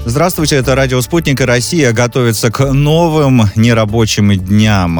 Здравствуйте, это радио «Спутник», и Россия готовится к новым нерабочим дням.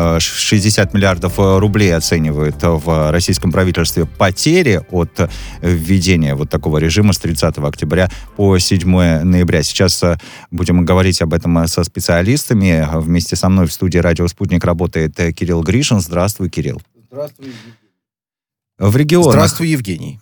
60 миллиардов рублей оценивают в российском правительстве потери от введения вот такого режима с 30 октября по 7 ноября. Сейчас будем говорить об этом со специалистами. Вместе со мной в студии радио «Спутник» работает Кирилл Гришин. Здравствуй, Кирилл. Здравствуй, Евгений. Здравствуй, Евгений.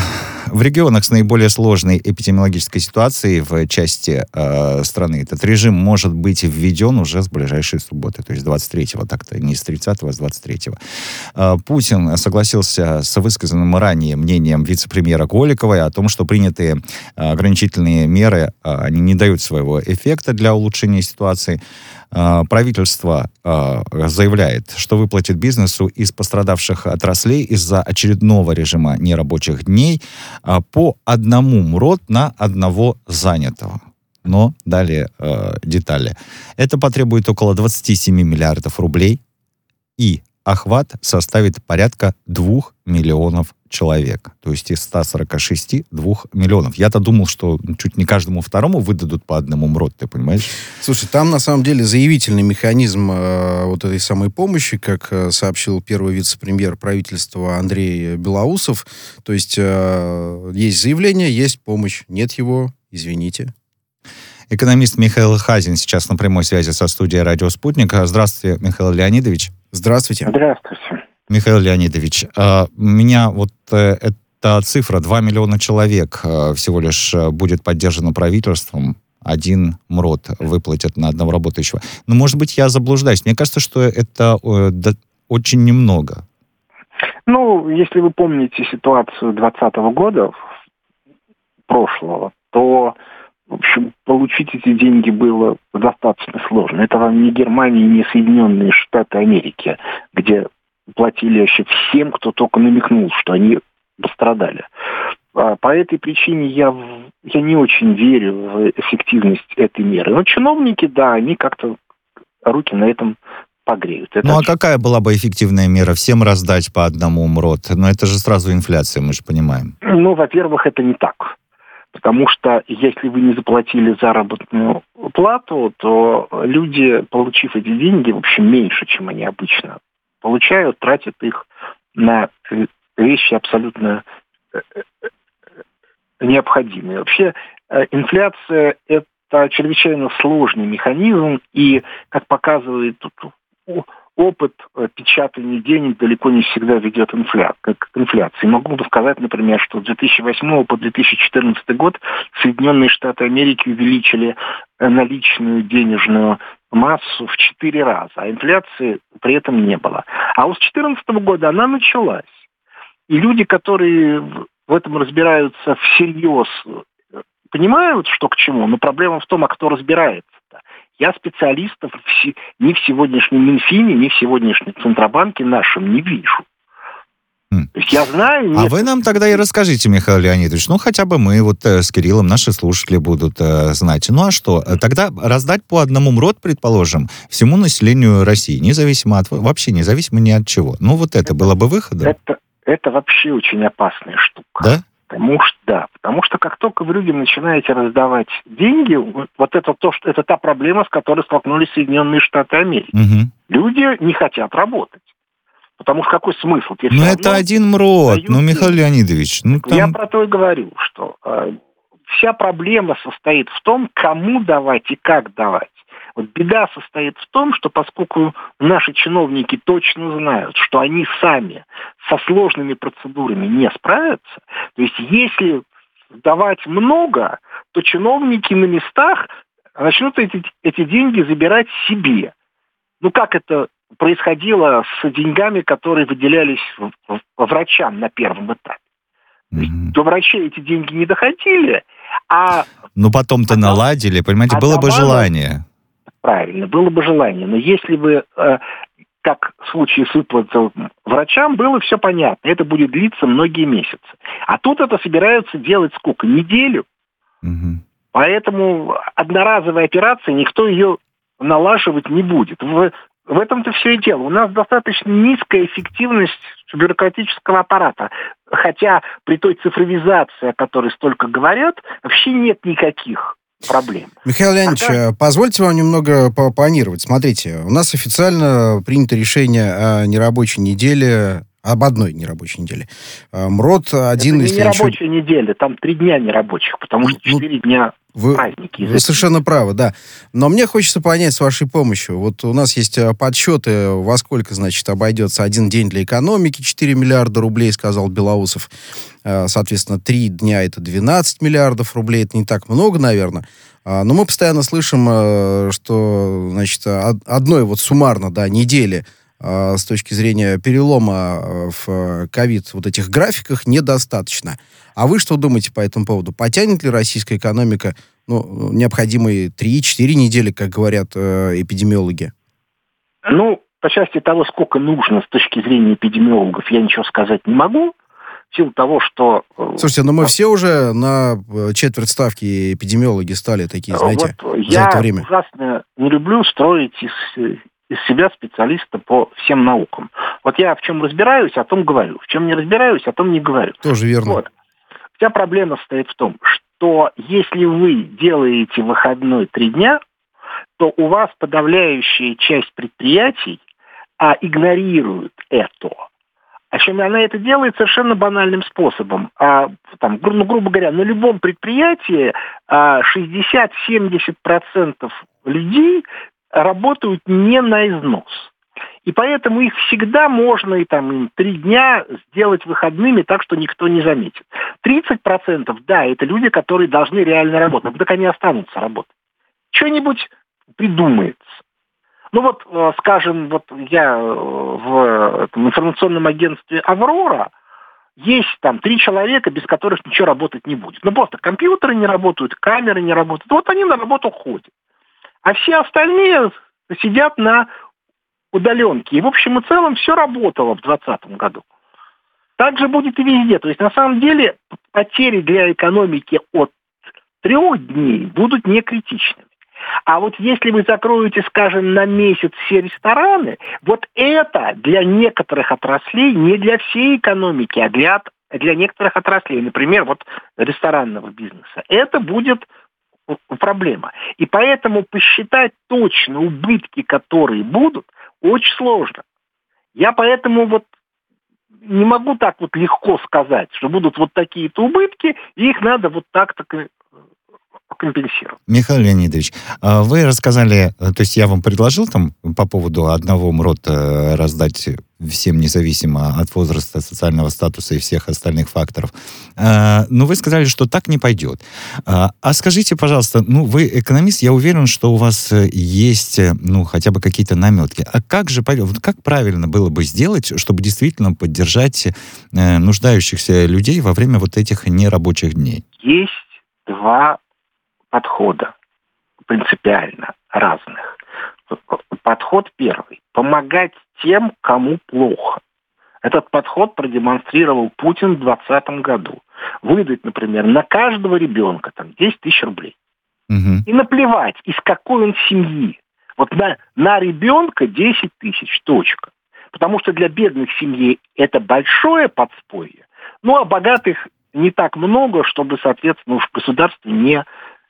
В регионах с наиболее сложной эпидемиологической ситуацией в части страны этот режим может быть введен уже с ближайшей субботы, то есть 23-го, так-то не с 30-го, а с 23-го. Путин согласился с высказанным ранее мнением вице-премьера Голиковой о том, что принятые ограничительные меры, они не дают своего эффекта для улучшения ситуации. Правительство заявляет, что выплатит бизнесу из пострадавших отраслей из-за очередного режима нерабочих дней по 1 МРОТ на одного занятого. Но далее детали. Это потребует около 27 миллиардов рублей, и охват составит порядка 2 миллионов человек. То есть из 146 2 миллионов. Я-то думал, что чуть не каждому второму выдадут по 1 МРОТ, ты понимаешь? Слушай, там на самом деле заявительный механизм вот этой самой помощи, как сообщил первый вице-премьер правительства Андрей Белоусов. То есть есть заявление, есть помощь. Нет его, извините. Экономист Михаил Хазин сейчас на прямой связи со студией «Радио Спутник». Здравствуйте, Михаил Леонидович. Здравствуйте. Здравствуйте. Михаил Леонидович, меня вот эта цифра 2 миллиона человек всего лишь будет поддержана правительством, 1 МРОТ выплатят на одного работающего. Но, может быть, я заблуждаюсь. Мне кажется, что это очень немного. Ну, если вы помните ситуацию 2020 года, прошлого, то, в общем, получить эти деньги было достаточно сложно. Это вам не Германия, не Соединенные Штаты Америки, где платили вообще всем, кто только намекнул, что они пострадали. По этой причине я не очень верю в эффективность этой меры. Но чиновники, да, они как-то руки на этом погреют. Ну, а какая была бы эффективная мера? Всем раздать по 1 МРОТ? Но это же сразу инфляция, мы же понимаем. Ну, во-первых, это не так. Потому что если вы не заплатили заработную плату, то люди, получив эти деньги, в общем, меньше, чем они обычно получают, тратят их на вещи абсолютно необходимые. Вообще, инфляция – это чрезвычайно сложный механизм, и, как показывает опыт, печатание денег далеко не всегда ведет к инфляции. Могу сказать, например, что с 2008 по 2014 год Соединенные Штаты Америки увеличили наличную денежную массу в 4 раза, а инфляции при этом не было. А вот с 2014 года она началась. И люди, которые в этом разбираются всерьез, понимают, что к чему, но проблема в том, а кто разбирается-то. Я специалистов ни в сегодняшнем Минфине, ни в сегодняшнем Центробанке нашем не вижу. То есть я знаю... А вы нам тогда и расскажите, Михаил Леонидович, ну хотя бы мы вот с Кириллом, наши слушатели будут знать. Ну а что, тогда раздать по 1 МРОТ, предположим, всему населению России, независимо от... вообще независимо ни от чего. Ну вот это было бы выходом? Это вообще очень опасная штука. Да? Потому что как только вы людям начинаете раздавать деньги, вот это та проблема, с которой столкнулись Соединенные Штаты Америки. Угу. Люди не хотят работать. Потому что какой смысл? Ну это 1 МРОТ, Михаил Леонидович. Там... Я про то и говорю, что вся проблема состоит в том, кому давать и как давать. Вот беда состоит в том, что поскольку наши чиновники точно знают, что они сами со сложными процедурами не справятся, то есть если давать много, то чиновники на местах начнут эти деньги забирать себе. Ну как это происходило с деньгами, которые выделялись врачам на первом этапе. До врачей эти деньги не доходили, а... Ну потом-то наладили, понимаете, было бы желание. Правильно, было бы желание. Но если бы, как в случае с выплатой врачам, было все понятно. Это будет длиться многие месяцы. А тут это собираются делать сколько? Неделю. Угу. Поэтому одноразовая операция, никто ее налаживать не будет. В этом-то все и дело. У нас достаточно низкая эффективность бюрократического аппарата. Хотя при той цифровизации, о которой столько говорят, вообще нет никаких проблем. Михаил Леонидович, позвольте вам немного пооппонировать. Смотрите, у нас официально принято решение о нерабочей неделе, об одной нерабочей неделе. МРОТ один... Это не нерабочая неделя, там 3 дня нерабочих, потому что 4 дня праздники. Вы совершенно правы, да. Но мне хочется понять с вашей помощью. Вот у нас есть подсчеты, во сколько, значит, обойдется один день для экономики, 4 миллиарда рублей, сказал Белоусов. Соответственно, 3 дня это 12 миллиардов рублей. Это не так много, наверное. Но мы постоянно слышим, что, значит, одной вот суммарно, да, недели с точки зрения перелома в ковид вот этих графиках недостаточно. А вы что думаете по этому поводу? Потянет ли российская экономика необходимые 3-4 недели, как говорят эпидемиологи? По части того, сколько нужно с точки зрения эпидемиологов, я ничего сказать не могу. В силу того, что... Слушайте, мы все уже на четверть ставки эпидемиологи стали такие, знаете, за это время. Я ужасно не люблю строить из себя специалиста по всем наукам. Вот я в чем разбираюсь, о том говорю. В чем не разбираюсь, о том не говорю. Тоже верно. Вот. Вся проблема состоит в том, что если вы делаете выходной 3 дня, то у вас подавляющая часть предприятий игнорирует это. Причем она это делает совершенно банальным способом. Грубо говоря, на любом предприятии 60-70% людей работают не на износ. И поэтому их всегда можно им 3 дня сделать выходными так, что никто не заметит. 30%, да, это люди, которые должны реально работать. Так они останутся работать. Что-нибудь придумается. Скажем, я в информационном агентстве «Аврора», есть 3 человека, без которых ничего работать не будет. Просто компьютеры не работают, камеры не работают. Вот они на работу ходят. А все остальные сидят на удаленке. И в общем и целом все работало в 2020 году. Так же будет и везде. То есть на самом деле потери для экономики от 3 дней будут не критичными. А вот если вы закроете, скажем, на месяц все рестораны, вот это для некоторых отраслей, не для всей экономики, а для некоторых отраслей, например, ресторанного бизнеса, это будет проблема. И поэтому посчитать точно убытки, которые будут, очень сложно. Я поэтому не могу так легко сказать, что будут такие-то убытки, и их надо так-то компенсировать. Михаил Леонидович, вы рассказали, то есть я вам предложил по поводу одного МРОТ раздать всем независимо от возраста, социального статуса и всех остальных факторов. Но вы сказали, что так не пойдет. А скажите, пожалуйста, вы экономист, я уверен, что у вас есть, хотя бы какие-то наметки. А как же пойдет? Как правильно было бы сделать, чтобы действительно поддержать нуждающихся людей во время этих нерабочих дней? Есть 2 подхода принципиально разных. Подход первый. Помогать тем, кому плохо. Этот подход продемонстрировал Путин в 2020 году. Выдать, например, на каждого ребенка 10 тысяч рублей. Угу. И наплевать, из какой он семьи. На ребенка 10 тысяч, точка. Потому что для бедных семей это большое подспорье. А богатых не так много, чтобы, соответственно, государство не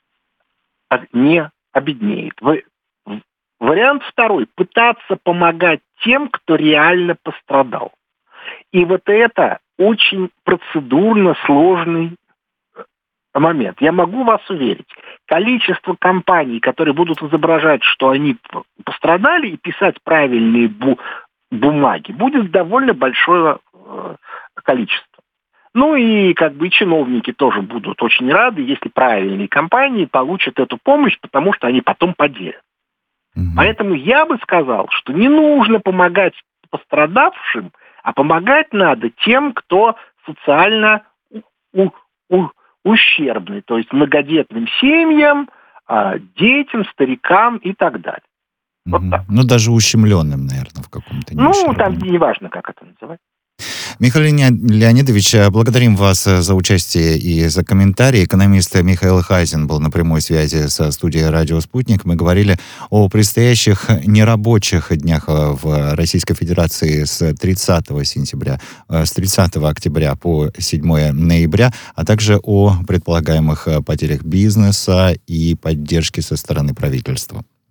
обеднеет. Вариант второй. Пытаться помогать тем, кто реально пострадал. И это очень процедурно сложный момент. Я могу вас уверить, количество компаний, которые будут изображать, что они пострадали, и писать правильные бумаги, будет довольно большое количество. И чиновники тоже будут очень рады, если правильные компании получат эту помощь, потому что они потом поделят. Угу. Поэтому я бы сказал, что не нужно помогать пострадавшим, а помогать надо тем, кто социально ущербный, то есть многодетным семьям, детям, старикам и так далее. Угу. Так. Даже ущемленным, наверное, в каком-то нише. Там неважно, как это называть. Михаил Леонидович, благодарим вас за участие и за комментарии. Экономист Михаил Хазин был на прямой связи со студией «Радио Спутник». Мы говорили о предстоящих нерабочих днях в Российской Федерации с 30 сентября, с 30 октября по 7 ноября, а также о предполагаемых потерях бизнеса и поддержке со стороны правительства.